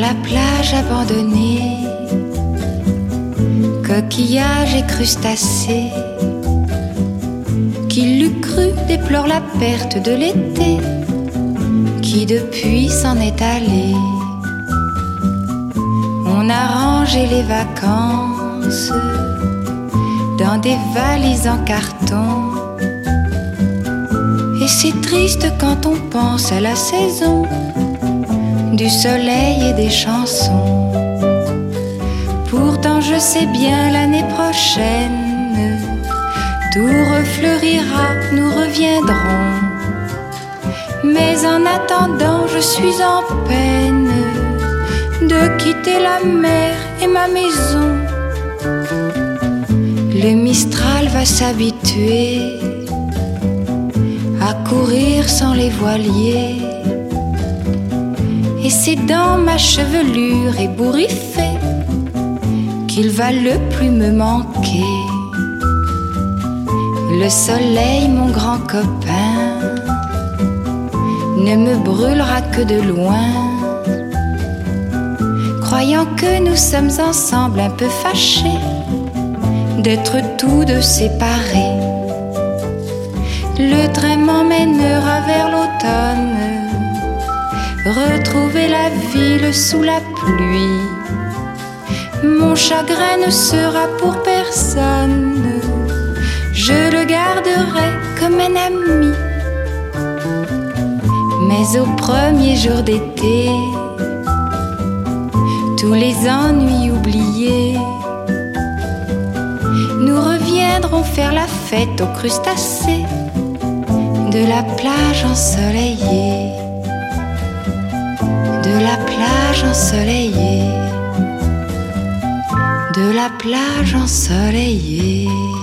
la plage abandonnée, coquillages et crustacés. Qui l'eût cru déplore la perte de l'été, qui depuis s'en est allé. On a rangé les vacances dans des valises en carton. Et c'est triste quand on pense à la saison du soleil et des chansons. Pourtant je sais bien l'année prochaine tout refleurira, nous reviendrons. Mais en attendant je suis en peine de quitter la mer et ma maison. Le Mistral va s'habituer à courir sans les voiliers, et c'est dans ma chevelure ébouriffée qu'il va le plus me manquer. Le soleil, mon grand copain, ne me brûlera que de loin, croyant que nous sommes ensemble un peu fâchés d'être tous deux séparés. Le train m'emmènera vers l'automne, retrouver la ville sous la pluie. Mon chagrin ne sera pour personne, je le garderai comme un ami. Mais au premier jour d'été, tous les ennuis oubliés, nous reviendrons faire la fête aux crustacés de la plage ensoleillée, de la plage ensoleillée, de la plage ensoleillée.